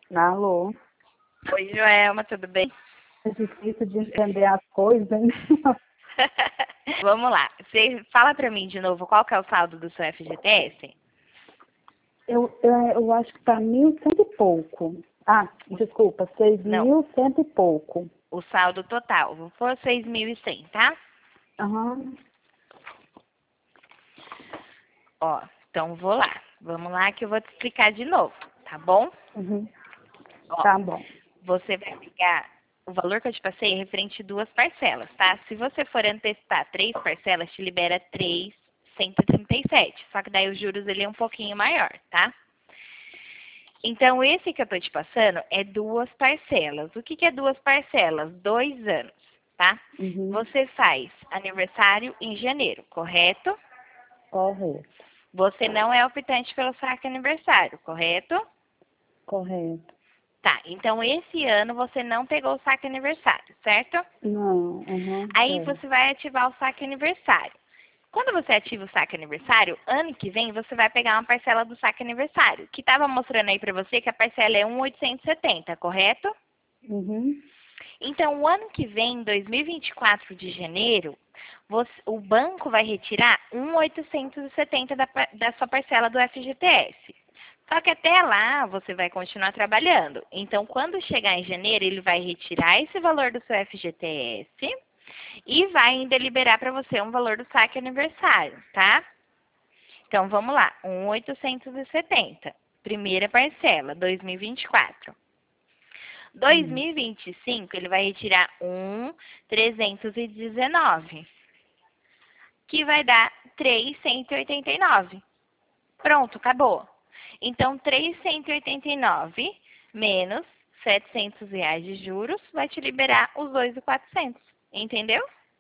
Alô? Oi, Joelma, tudo bem? É difícil de entender as coisas, hein? Vamos lá. Você fala pra mim de novo qual que é o saldo do seu FGTS? Eu acho que tá 1.100 e pouco. Ah, desculpa, Não, 6.100 e pouco. o saldo total. Vou pôr 6.100, tá? Aham. Ó, então vou lá. Vamos lá que eu vou te explicar de novo, tá bom? Uhum. Ó, Tá bom. você vai pegar o valor que eu te passei é referente a duas parcelas, tá? Se você for antecipar três parcelas, te libera 3.137. Só que daí os juros ele é um pouquinho maior, tá? Então, esse que eu tô te passando é duas parcelas. O que que é duas parcelas? 2 anos, tá? Uhum. Você faz aniversário em janeiro, correto? Correto. Você não é optante pelo saque aniversário, correto? Correto. Tá, então esse ano você não pegou o saque aniversário, certo? Não, aham, Aí certo. você vai ativar o saque aniversário. Quando você ativa o saque aniversário, ano que vem você vai pegar uma parcela do saque aniversário, que estava mostrando aí para você que a parcela é 1.870, correto? Uhum. Então, o ano que vem, 2024 de janeiro, o banco vai retirar 1.870 da sua parcela do FGTS. Só que até lá você vai continuar trabalhando. Então, quando chegar em janeiro, ele vai retirar esse valor do seu FGTS e vai ainda liberar para você um valor do saque aniversário, tá? Então, vamos lá. 1.870. Primeira parcela, 2024. Hum. 2025, ele vai retirar 1.319, que vai dar 3.189. Pronto, acabou. Então, 3.189 menos R$ 700 de juros vai te liberar os 2.400. Entendeu?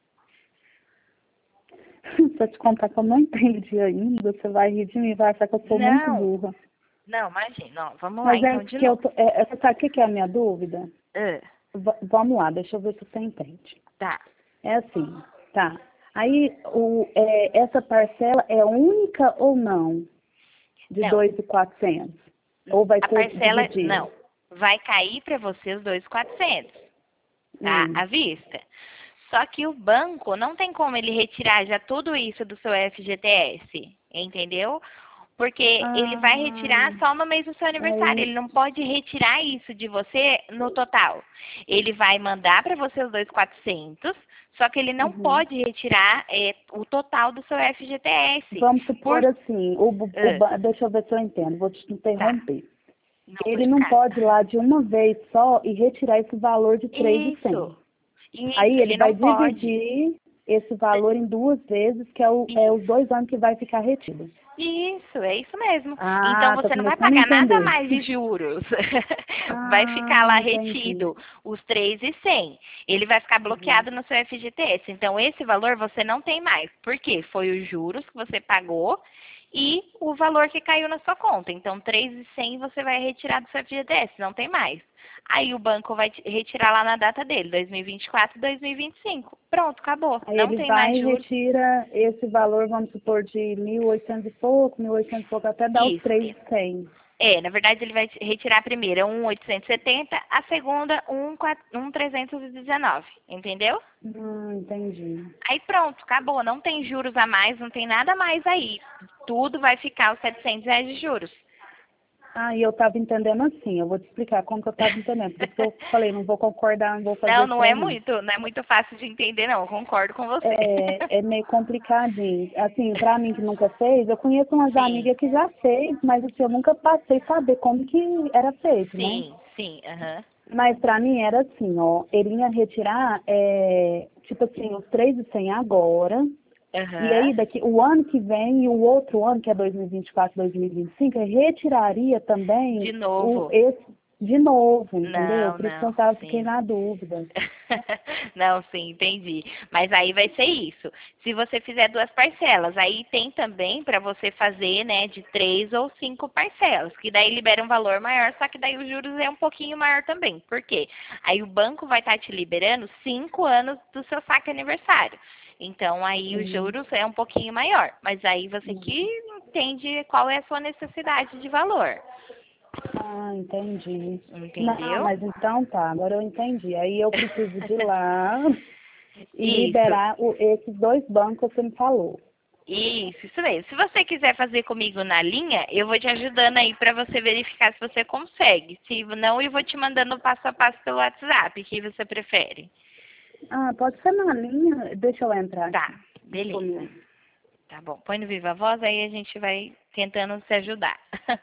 Se eu te contar que eu não entendi ainda, você vai rir de mim, vai achar que eu sou muito Não, burra. não, imagina. Ó, vamos lá Mas é então de porque novo. você sabe o que é a minha dúvida? Ah, Vamos lá, deixa eu ver se você entende. tá. É assim, tá. Aí, essa parcela é única ou não? De Não, 2.400? Ou vai a ser parcela, dividido? não. Vai cair para você os 2.400, tá? Hum. À vista. Só que o banco não tem como ele retirar já tudo isso do seu FGTS, entendeu? Porque ele vai Ah, retirar só no mês do seu aniversário. aí, Ele não pode retirar isso de você no total. Ele vai mandar para você os 2.400, só que ele não uhum. pode retirar o total do seu FGTS. Vamos Por... supor assim, Ah, deixa eu ver se eu entendo, vou te tá. interromper. Não, Ele pode não ficar. pode ir lá de uma vez só e retirar esse valor de 3.100. Isso. Isso, Aí ele ele vai não pode. dividir esse valor em duas vezes, que é os Isso. 2 anos que vai ficar retido. Isso, é isso mesmo. Então Ah, tô você não vai começando a pagar nada entender. mais de juros. Vai ficar Ah, lá entendi. retido os 3.100. Ele vai ficar Uhum. bloqueado no seu FGTS. Então esse valor você não tem mais. Por quê? Foi os juros que você pagou e o valor que caiu na sua conta. Então 3.100 você vai retirar do seu FGTS, não tem mais. Aí o banco vai retirar lá na data dele, 2024, 2025. Pronto, acabou. Aí Não ele tem vai mais e juros. retira esse valor, vamos supor, de 1.800 e pouco, 1.800 e pouco, até dar os Isso. 3.100. Na verdade, ele vai retirar a primeira 1.870, a segunda 1.319, entendeu? Entendi. Aí pronto, acabou. Não tem juros a mais, não tem nada mais aí. Tudo vai ficar os R$ 700 de juros. Ah, e eu estava entendendo assim, eu vou te explicar como que eu estava entendendo. Por isso que eu falei, não vou concordar, não vou fazer Não, esse não é trem, não. muito, não é muito fácil de entender, não. Eu concordo com você. É meio complicadinho. Assim, pra mim que nunca fez, eu conheço umas Sim, amigas que já fez, mas assim, eu nunca passei a saber como que era feito, né? sim, sim, aham, Mas pra mim era assim, ó, ele ia retirar, tipo assim, os 3.100 agora, e aham. aí daqui, o ano que vem e o outro ano, que é 2024, 2025, ele retiraria De também novo. esse de novo, entendeu? Não, Por isso que eu não, fiquei sim. na dúvida. Não, sim, entendi. Mas aí vai ser isso. Se você fizer duas parcelas, aí tem também para você fazer, né, de 3 ou 5 parcelas, que daí libera um valor maior, só que daí os juros é um pouquinho maior também. Por quê? Aí o banco vai estar te liberando 5 anos do seu saque aniversário. Então aí os Uhum. juros é um pouquinho maior, mas aí você Uhum. que entende qual é a sua necessidade de valor. Ah, entendi. Não, Entendeu? mas então tá, agora eu entendi. Aí eu preciso de ir lá e Isso. liberar esses dois bancos que você me falou. Isso mesmo. Se você quiser fazer comigo na linha, eu vou te ajudando aí para você verificar se você consegue. Se não, eu vou te mandando passo a passo pelo WhatsApp, que você prefere. Ah, pode ser na linha. Deixa eu entrar Tá, aqui. beleza. Tá bom. Põe no Viva Voz, aí a gente vai tentando se ajudar.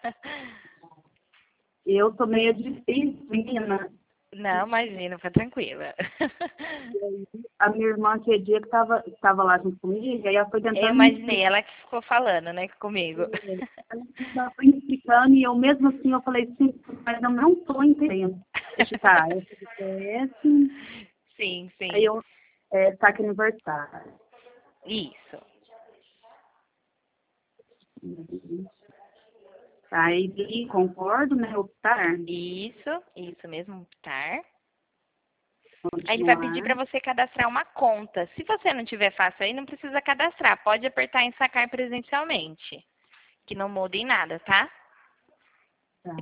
Eu tô meio difícil, menina. Não, imagina, fica tranquila. A minha irmã, que dia que tava lá junto comigo, aí ela foi Eu tentando me imaginei, explicar. ela que ficou falando, né, comigo. Ela foi me explicando e eu mesmo assim, eu falei, sim, mas eu não tô entendendo. Deixa eu tá, esse, Sim, aí sim. eu, saque aniversário. Isso. Aí concordo, né, optar, Isso mesmo, tá? Aí ele vai pedir continuar. para você cadastrar uma conta. Se você não tiver fácil aí, não precisa cadastrar. Pode apertar em sacar presencialmente, que não muda em nada, tá? Tá.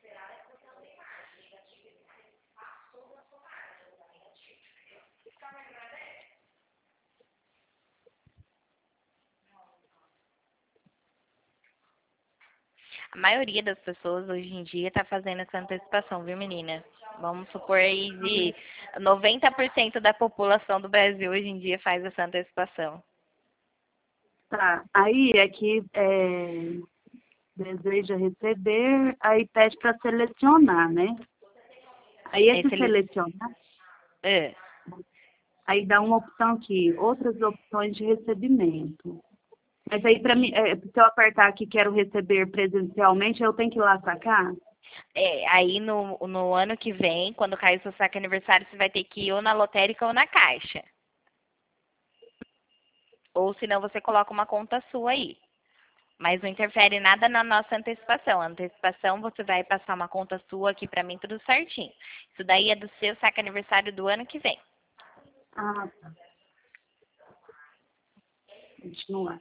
A maioria das pessoas hoje em dia está fazendo essa antecipação, viu, menina? Vamos supor aí de 90% da população do Brasil hoje em dia faz essa antecipação. Tá, aí é que deseja receber, aí pede para selecionar, né? Aí Aí esse você... selecionar, É, aí dá uma opção aqui, outras opções de recebimento. Mas aí para mim, se eu apertar aqui quero receber presencialmente, eu tenho que ir lá sacar? aí no ano que vem, quando cair o seu saque aniversário, você vai ter que ir ou na lotérica ou na caixa. Ou senão você coloca uma conta sua aí. Mas não interfere nada na nossa antecipação. A antecipação você vai passar uma conta sua aqui pra mim tudo certinho. Isso daí é do seu saque aniversário do ano que vem. Ah, tá. Continuar.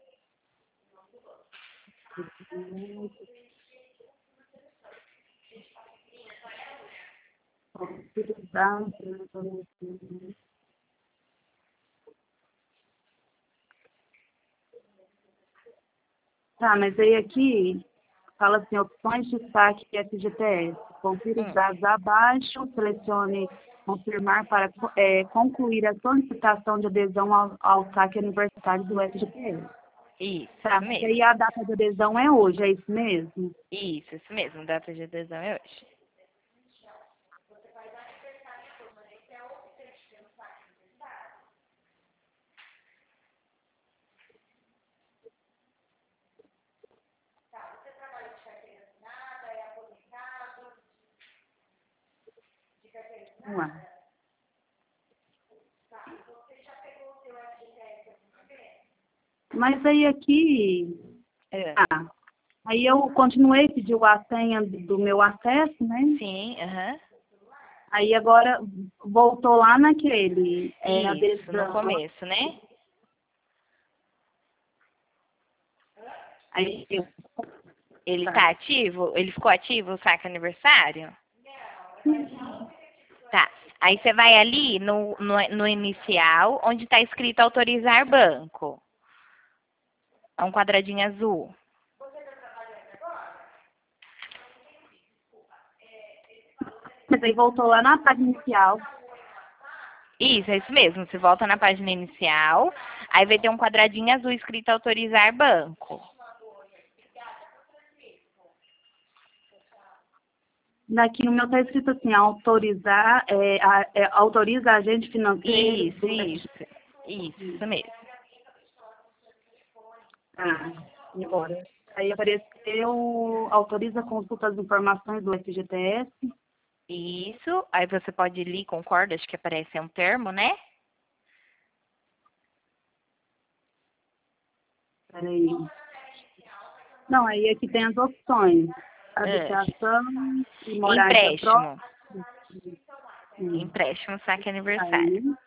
Autorizar. Tá, mas aí aqui fala assim, opções de saque FGTS. Confira os Hum, dados abaixo, selecione confirmar para concluir a solicitação de adesão ao saque aniversário do FGTS. isso Tá, mas mesmo. aí a data de adesão é hoje, é isso mesmo? Isso mesmo. Data de adesão é hoje. Vamos lá. Mas aí aqui, É. aí eu continuei, pedi a senha do meu acesso, né? Sim, aham. Aí agora voltou lá naquele, Isso, no adesão. começo, né? Aí eu, Ele tá. tá ativo? Ele ficou ativo o saque aniversário? Tá. Aí você vai ali no inicial, onde está escrito autorizar banco. É um quadradinho azul. Mas aí voltou lá na página inicial. Isso, é isso mesmo. Você volta na página inicial, aí vai ter um quadradinho azul escrito autorizar banco. Daqui no meu está escrito assim, autorizar, autoriza agente financeiro Isso, do isso. Isso mesmo. E agora? Aí apareceu, autoriza consulta das informações do FGTS. Isso. Aí você pode ler, concorda? Acho que aparece um termo, né? Peraí. Não, aí aqui tem as opções. Ah, Habitação e morada própria. empréstimo. Empréstimo, saque aniversário. Aí,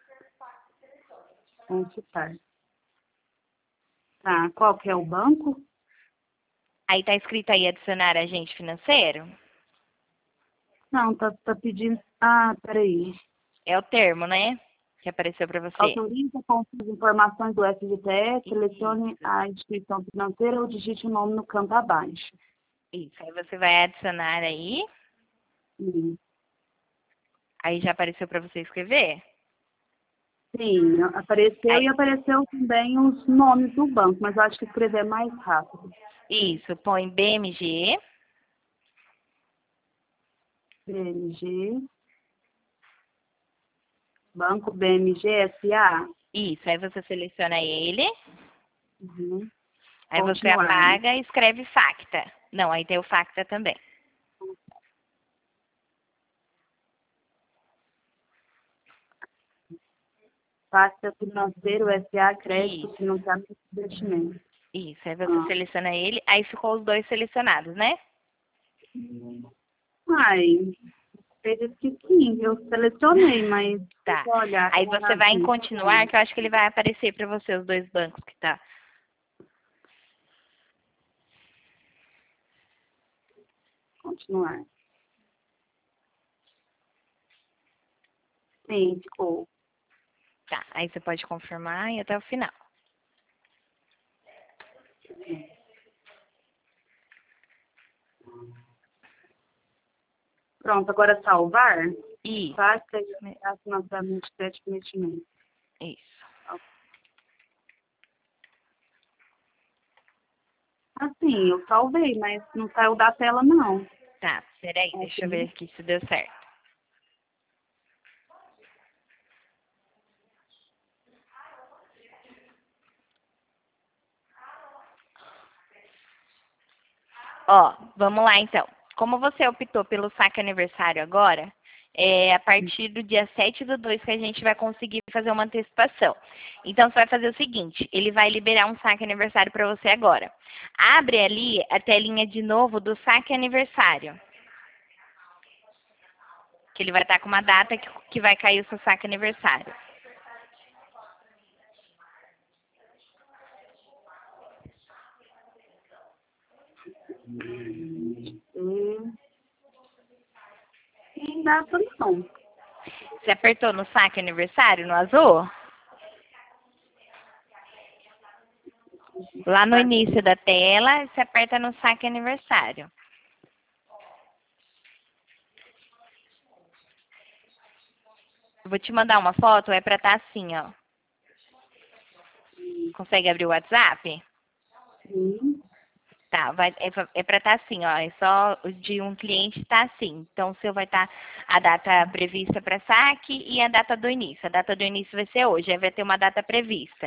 consultar. Tá, qual que é o banco? Aí tá escrito aí adicionar agente financeiro? Não, tá pedindo... Ah, peraí. É o termo, né? Que apareceu para você. Autoriza com as informações do FGTS, selecione Isso. a instituição financeira ou digite o nome no campo abaixo. Isso. Aí você vai adicionar aí. Sim, Aí já apareceu para você escrever? sim, apareceu Aí, e apareceu também os nomes do banco, mas eu acho que escrever é mais rápido. isso. Põe BMG. BMG, Banco BMG S.A. Isso. Aí você seleciona ele. Uhum. Aí você Continuar. apaga e escreve Facta. Não, aí tem o Facta também. Pacta Financeiro S.A. Crédito Isso. Financiamento e Investimento. Isso. Aí você Ah. seleciona ele. Aí ficou os dois selecionados, né? Ai, acredito que sim, eu selecionei, mas Tá. deixa eu olhar Aí aqui você vai em rapidinho. continuar, que eu acho que ele vai aparecer para você os dois bancos que tá. Continuar. Sim, ficou. Tá. Aí você pode confirmar e até o final. Pronto, agora salvar. Isso. Pacta e financiamento de crédito e investimento. Isso. Assim, eu salvei, mas não saiu da tela, não. Tá. Peraí, deixa eu ver Ok. aqui se deu certo. Ó, vamos lá então. Como você optou pelo saque aniversário agora, é a partir do dia 7/2 que a gente vai conseguir fazer uma antecipação. Então, você vai fazer o seguinte, ele vai liberar um saque aniversário para você agora. Abre ali a telinha de novo do saque aniversário. Que ele vai estar com uma data que vai cair o seu saque aniversário. Não dá pra não. Você apertou no saque aniversário, no azul? Lá no início da tela, você aperta no saque aniversário. Eu vou te mandar uma foto, é pra estar assim, ó. Consegue abrir o WhatsApp? Sim. Tá, é pra estar assim, ó. É só o de um cliente tá assim. Então, o seu vai estar a data prevista para saque e a data do início. A data do início vai ser hoje, aí vai ter uma data prevista.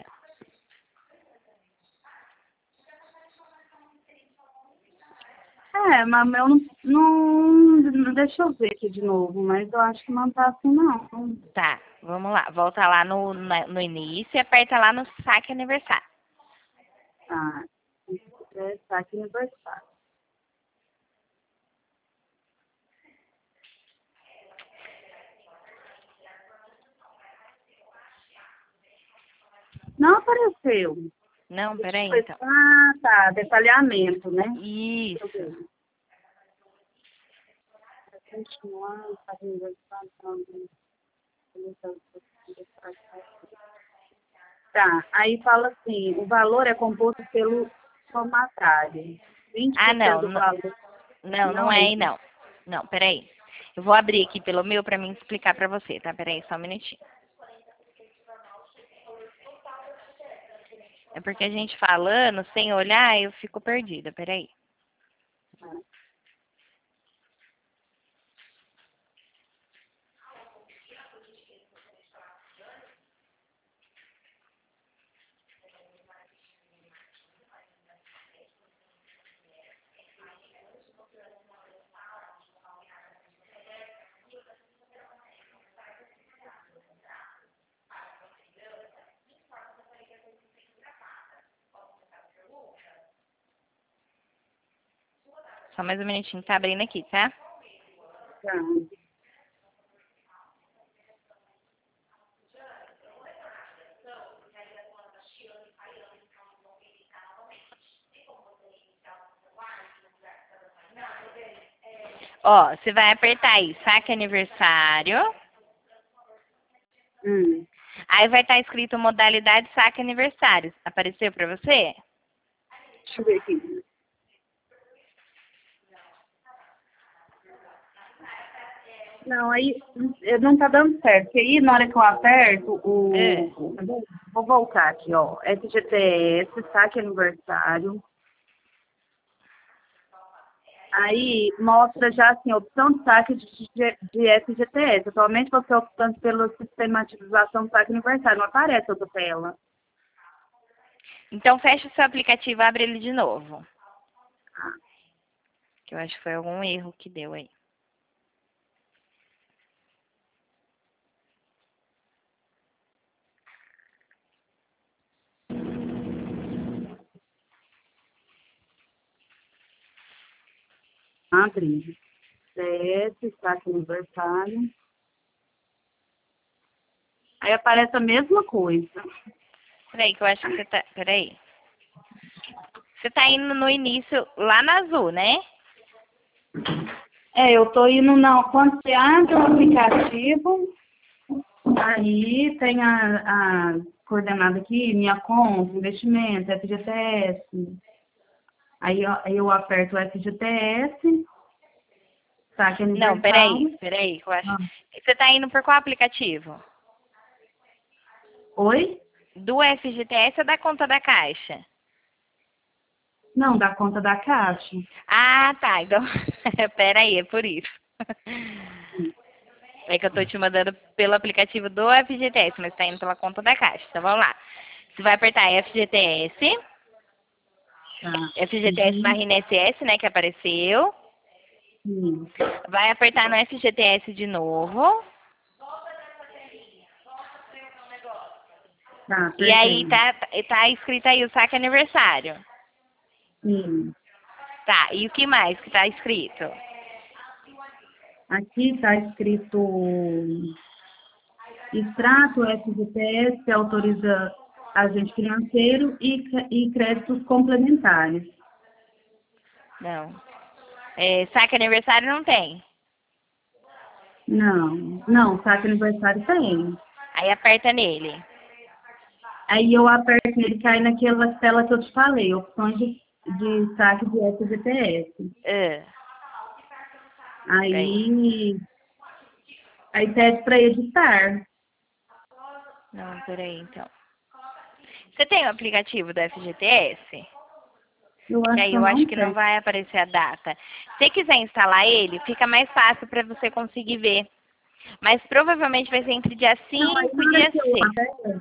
É, mas meu não. Deixa eu ver aqui de novo, mas eu acho que não tá assim, não. Tá, vamos lá. Volta lá no início e aperta lá no saque aniversário. Tá. Tá aqui no aniversário. Não apareceu. Não, Deixa peraí eu ver. então. Ah, tá. Detalhamento, né? Deixa eu Isso. ver. Continuar, tá no aniversário, tá, aí fala assim, o valor é composto pelo somatário. Ah, 20% não. do valor. Não, Não não é é aí isso? não. Não, peraí. Eu vou abrir aqui pelo meu pra mim explicar pra você, tá? Peraí, só um minutinho. É porque a gente falando, sem olhar, eu fico perdida. Peraí. Só mais um minutinho, tá abrindo aqui, tá? Tá. Ó, você vai apertar aí, saque aniversário. Aí vai estar escrito modalidade saque aniversário. Apareceu pra você? Deixa eu ver aqui. Não, aí não tá dando certo. Porque aí, na hora que eu aperto, É. Vou voltar aqui, ó. FGTS, saque aniversário. Aí mostra já assim, a opção de saque de FGTS. Atualmente você optando pela sistematização do saque aniversário. Não aparece outra tela. Então fecha o seu aplicativo, abre ele de novo. Que eu acho que foi algum erro que deu aí. Abre. CS, saque aniversário. Aí aparece a mesma coisa. Peraí, que eu acho que você tá. Peraí. Você tá indo no início lá na azul, né? Eu tô indo não. Quando você abre o aplicativo, aí tem a coordenada aqui, minha conta, investimento, FGTS. Aí eu aperto o FGTS, saque Não, aniversário. peraí, que eu acho. Você tá indo por qual aplicativo? Oi? Do FGTS ou da conta da Caixa? Não, da conta da Caixa. Ah, tá. Então, peraí, é por isso. É que eu tô te mandando pelo aplicativo do FGTS, mas tá indo pela conta da Caixa. Então vamos lá. Você vai apertar FGTS, Tá. FGTS barra INSS, né, que apareceu. Sim. Vai apertar no FGTS de novo. Tá, E aí perfeito. tá escrito aí o saque aniversário. Sim. Tá, e o que mais que tá escrito? Aqui está escrito extrato FGTS autoriza agente financeiro e créditos complementares. Não. Saque aniversário não tem. Não, saque aniversário tem. Aí aperta nele. Aí eu aperto ele cai naquela tela que eu te falei, opções de saque de FGTS. Ah, peraí. Aí pede para editar. Não, peraí, então. Você tem o aplicativo do FGTS? Eu Que acho aí que eu eu acho não que não tenho. vai aparecer a data. Se você quiser instalar ele, fica mais fácil para você conseguir ver. Mas provavelmente vai ser entre dia Não, aí 5 na e hora dia que eu 6. aperto,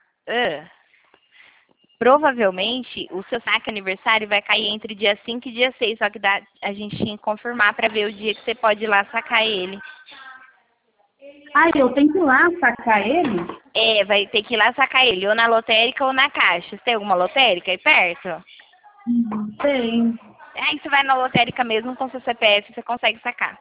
Provavelmente o seu saque aniversário vai cair entre dia 5 e dia 6. Só que a gente tinha que confirmar para ver o dia que você pode ir lá sacar ele. eu tenho que ir lá sacar ele? Vai ter que ir lá sacar ele, ou na lotérica ou na caixa. Você tem alguma lotérica aí perto? Tem. Aí você vai na lotérica mesmo com seu CPF, você consegue sacar.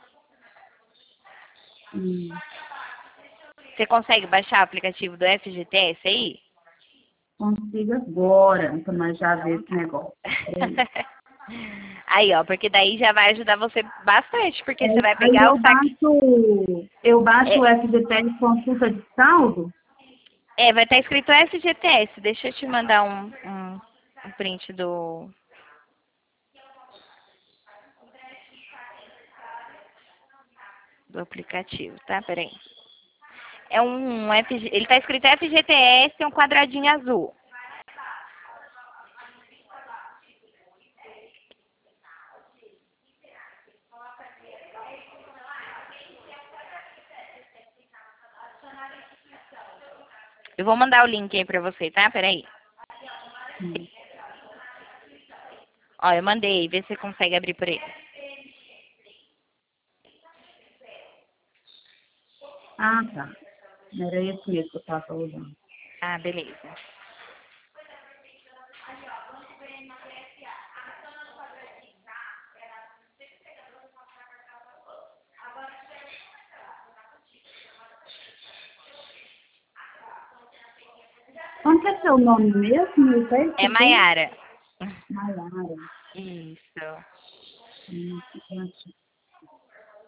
Hum. Você consegue baixar o aplicativo do FGTS aí? Consigo agora, para nós já ver Então esse tá. negócio. Peraí. Aí, ó, porque daí já vai ajudar você bastante, porque você vai Aí pegar o saque. eu baixo o É, FGTS consulta de saldo? vai estar escrito FGTS. Deixa eu te mandar um print do aplicativo, tá? Peraí. Ele tá escrito FGTS, tem um quadradinho azul. Eu vou mandar o link aí pra você, tá? Peraí. Hum. Ó, eu mandei, vê se você consegue abrir por ele. Ah, tá. Era esse mesmo que eu estava usando. Ah, beleza. Como que é seu nome mesmo? Eu sei É que tem. Maiara. Maiara. Isso. Aqui.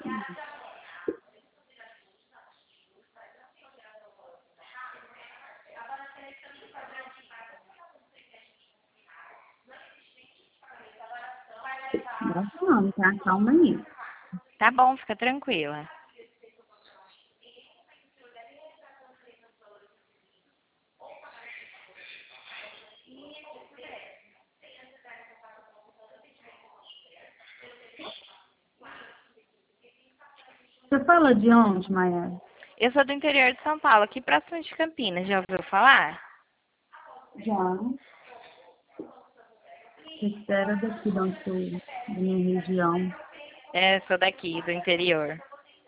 Não, tá? Calma aí. Tá bom, fica tranquila. Você fala de onde, Maia? Eu sou do interior de São Paulo, aqui próximo de Campinas. Já ouviu falar? Já. Você era daqui da minha região. É, sou daqui, do interior.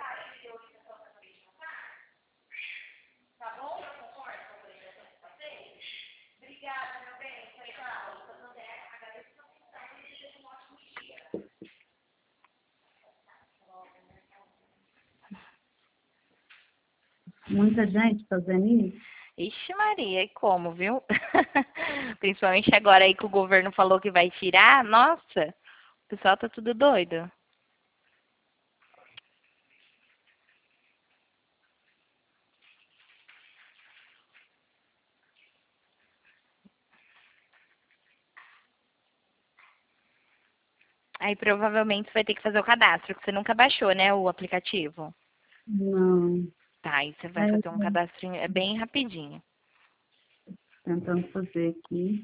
Muita gente fazendo isso? Ixi Maria, e como, viu? Principalmente agora aí que o governo falou que vai tirar. Nossa, o pessoal tá tudo doido. Aí provavelmente você vai ter que fazer o cadastro, que você nunca baixou, né, o aplicativo. Não. Tá, aí você vai Aí eu fazer um tô cadastrinho, é bem rapidinho. tentando fazer aqui.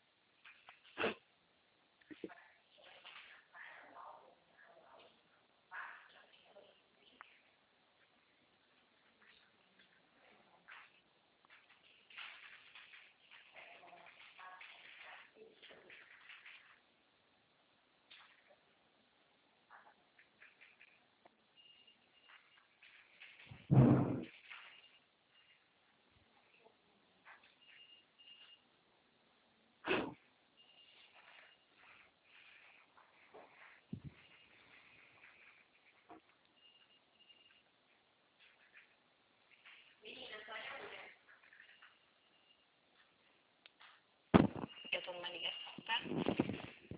Eu tô numa ligação, tá?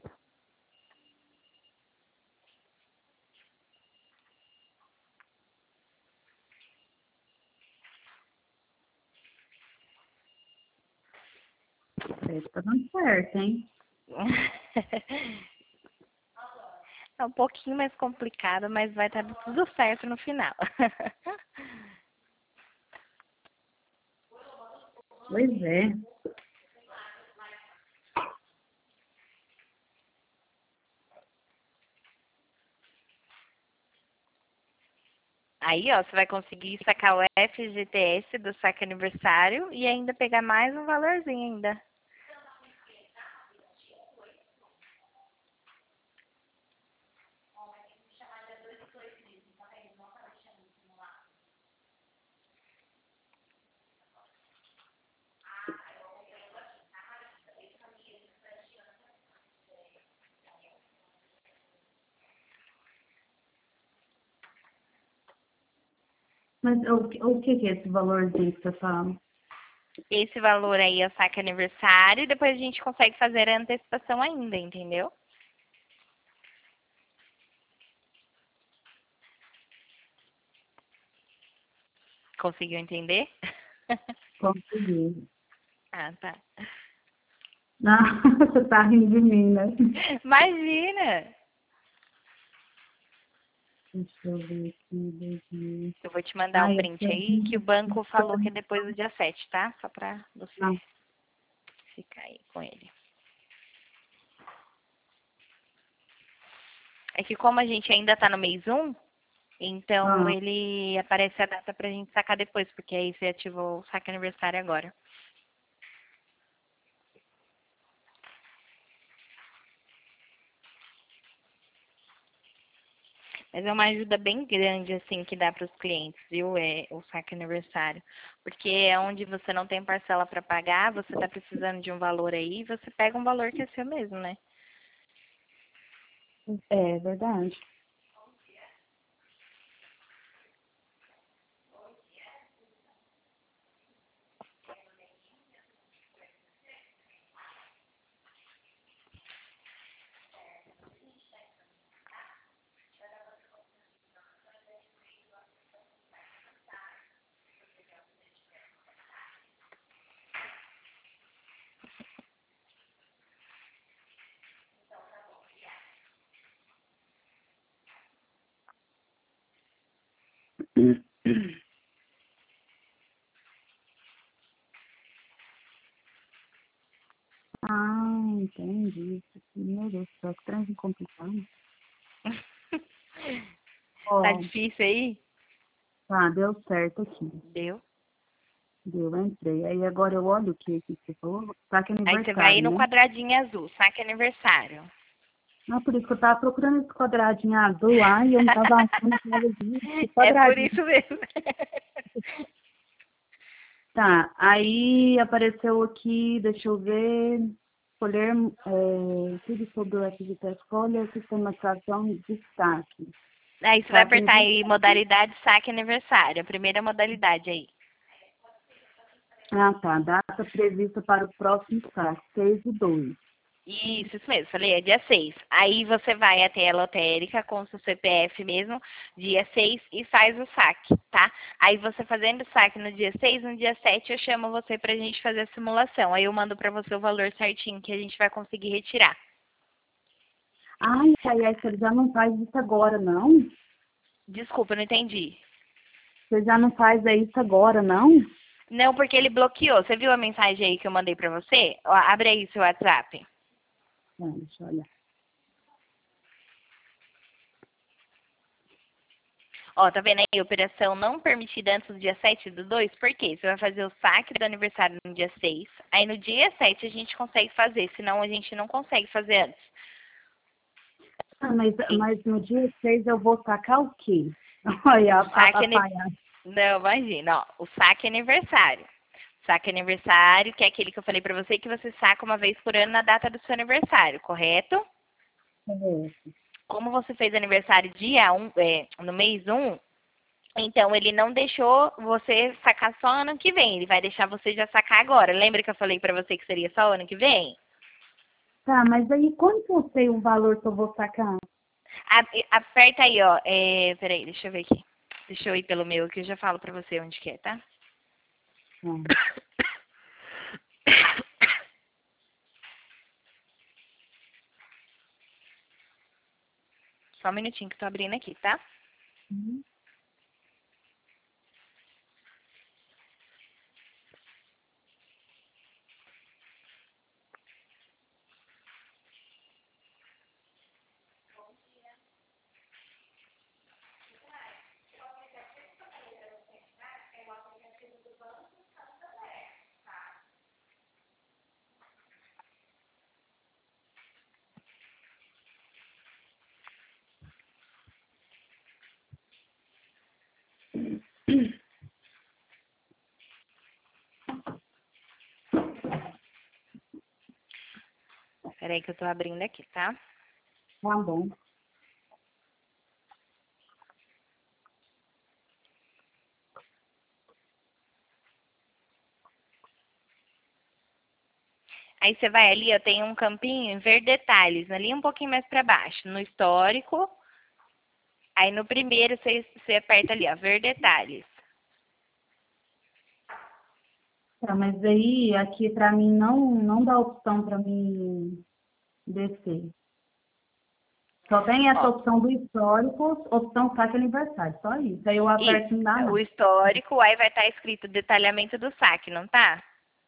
Parece que tá dando certo, hein? É um pouquinho mais complicado, mas vai estar tudo certo no final. Pois é. Aí, ó, você vai conseguir sacar o FGTS do saque aniversário e ainda pegar mais um valorzinho ainda. Mas o que é esse valorzinho que você fala? Esse valor aí é o saque aniversário e depois a gente consegue fazer a antecipação ainda, entendeu? Conseguiu entender? Consegui. Ah, tá. Não, você tá rindo de mim, né? Imagina! Deixa eu ver aqui. Eu vou te mandar um Ai, eu print aí que o banco falou que é tô... depois do dia 7, tá? Só pra Não. você ficar aí com ele. É que como a gente ainda tá no mês 1, então Ah, ele aparece a data pra gente sacar depois, porque aí você ativou o saque aniversário agora. Mas é uma ajuda bem grande, assim, que dá para os clientes, viu? É o saque aniversário. Porque é onde você não tem parcela para pagar, você está precisando de um valor aí, você pega um valor que é seu mesmo, né? é verdade. Ah, entendi. Meu Deus do céu, que trem complicado. Tá Ó, difícil aí? tá, deu certo aqui. Deu. Deu, entrei. Aí agora eu olho o que você falou. Tá que é Aí você vai aí aniversário, no né? quadradinho azul, saque aniversário. Não, por isso que eu tava procurando esse quadradinho azul lá e eu não tava achando que era esse É por quadradinho. isso mesmo. Tá, aí apareceu aqui, deixa eu ver, escolher tudo sobre o FGTS, escolha sistematização de destaque. Aí você vai Tá que apertar aí modalidade saque aniversário, a primeira modalidade aí. Ah, tá, data prevista para o próximo saque, 6/2. Isso mesmo, falei, é dia 6. Aí você vai até a lotérica com o seu CPF mesmo, dia 6, e faz o saque, tá? Aí você fazendo o saque no dia 6, no dia 7 eu chamo você pra gente fazer a simulação. Aí eu mando pra você o valor certinho que a gente vai conseguir retirar. Ai, você já não faz isso agora, não? Desculpa, eu não entendi. Você já não faz isso agora, não? Não, porque ele bloqueou. Você viu a mensagem aí que eu mandei pra você? Ó, abre aí seu WhatsApp. Deixa eu olhar. Ó, tá vendo aí? Operação não permitida antes do dia 7/2. Por quê? Você vai fazer o saque do aniversário no dia 6. Aí no dia 7 a gente consegue fazer, senão a gente não consegue fazer antes. Ah, mas, Sim. mas no dia 6 eu vou sacar o quê? Olha, O saque a palhaça. Não, imagina, ó. O saque aniversário. Saque aniversário, que é aquele que eu falei pra você, que você saca uma vez por ano na data do seu aniversário, correto? Como você fez aniversário dia 1, no mês 1, então ele não deixou você sacar só ano que vem. Ele vai deixar você já sacar agora. Lembra que eu falei pra você que seria só ano que vem? Tá, mas aí quando que eu sei o valor que eu vou sacar? Aperta aí, ó. Peraí, deixa eu ver aqui. Deixa eu ir pelo meu que eu já falo pra você onde que é, tá? Hum. Só um minutinho que eu tô abrindo aqui, tá? Peraí que eu tô abrindo aqui, tá? Tá bom. Aí você vai ali, ó, tem um campinho em ver detalhes, ali um pouquinho mais pra baixo, no histórico. Aí no primeiro você aperta ali, ó, ver detalhes. Tá, mas aí aqui pra mim não dá opção pra mim descer. Só tem essa Ó, opção do histórico, opção saque aniversário, só isso. Aí eu aperto isso, e não dá o não. histórico, aí vai estar escrito detalhamento do saque, não tá?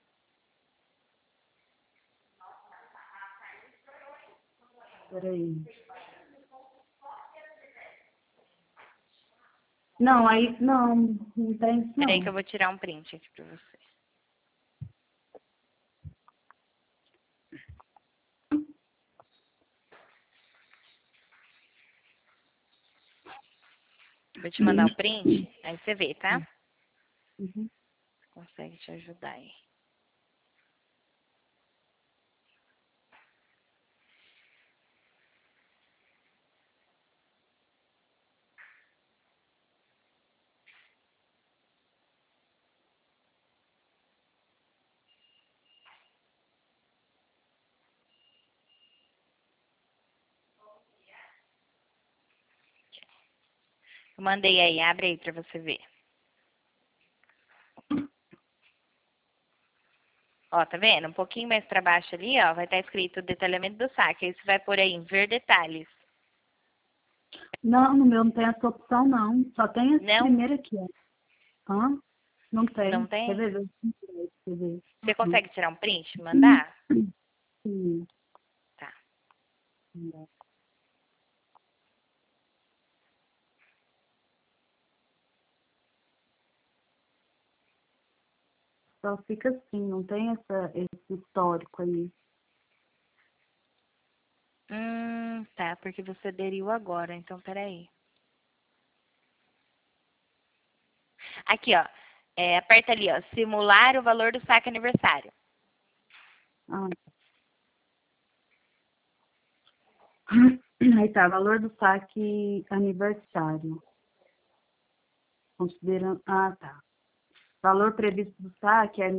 Peraí. Não, aí não tem isso Peraí que não. eu vou tirar um print aqui pra você. Vou te mandar o print, aí você vê, tá? Uhum. Consegue te ajudar aí. Eu mandei aí, abre aí pra você ver. Ó, tá vendo? Um pouquinho mais pra baixo ali, ó, vai estar escrito detalhamento do saque. Aí você vai por aí em ver detalhes. Não, no meu não tem essa opção, não. Só tem esse Não? primeiro aqui, ó. Hã? Não Não tem. Quer tem? ver? Quer ver? Você consegue tirar um print e mandar? Sim. Tá. Só fica assim, não tem esse histórico aí. Tá, porque você aderiu agora, então peraí. Aqui, ó. Aperta ali, ó. Simular o valor do saque aniversário. Ah. Aí tá, valor do saque aniversário. Considerando. Ah, tá. Valor previsto do saque é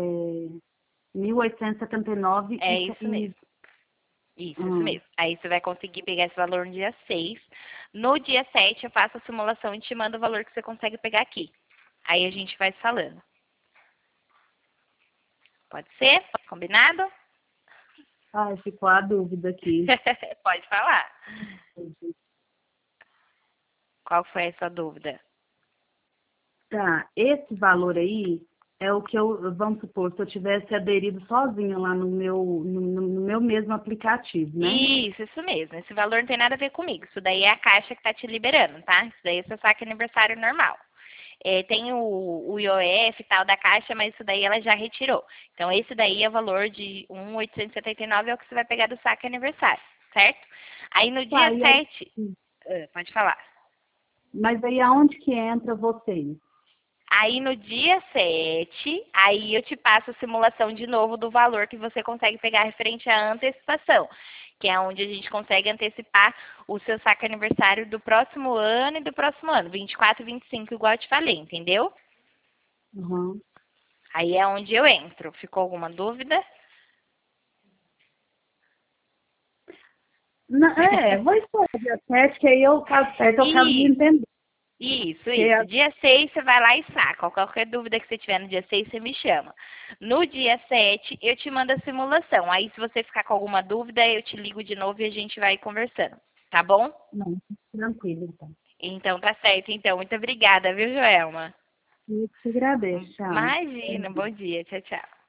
1.879 É isso mesmo. Isso hum, mesmo. Aí você vai conseguir pegar esse valor no dia 6. No dia 7 eu faço a simulação e te mando o valor que você consegue pegar aqui. Aí a gente vai falando. Pode ser? Combinado? Ah, ficou a dúvida aqui. Pode falar. Qual foi a sua dúvida? Tá, esse valor aí é o que vamos supor, se eu tivesse aderido sozinha lá no meu mesmo aplicativo, né? Isso mesmo. Esse valor não tem nada a ver comigo. Isso daí é a Caixa que tá te liberando, tá? Isso daí é seu saque aniversário normal. Tem o IOF e tal da Caixa, mas isso daí ela já retirou. Então, esse daí é o valor de 1.879, é o que você vai pegar do saque aniversário, certo? Aí no Tá, dia e aí, 7, pode falar. mas aí aonde que entra vocês? Aí no dia 7, aí eu te passo a simulação de novo do valor que você consegue pegar referente à antecipação, que é onde a gente consegue antecipar o seu saque aniversário do próximo ano e do próximo ano, 24 e 25, igual eu te falei, entendeu? Uhum. Aí é onde eu entro. Ficou alguma dúvida? Vou expor dia 7, que aí eu caso certo, eu acabo de Isso, entender. isso, Que isso. Dia 6 você vai lá e saca. Qualquer dúvida que você tiver no dia 6 você me chama. No dia 7 eu te mando a simulação. Aí, se você ficar com alguma dúvida, eu te ligo de novo e a gente vai conversando. Tá bom? Não, tranquilo, então. Então, tá certo. Então, muito obrigada, viu, Joelma? Eu te agradeço, tchau. Imagina. Bom dia. Tchau, tchau.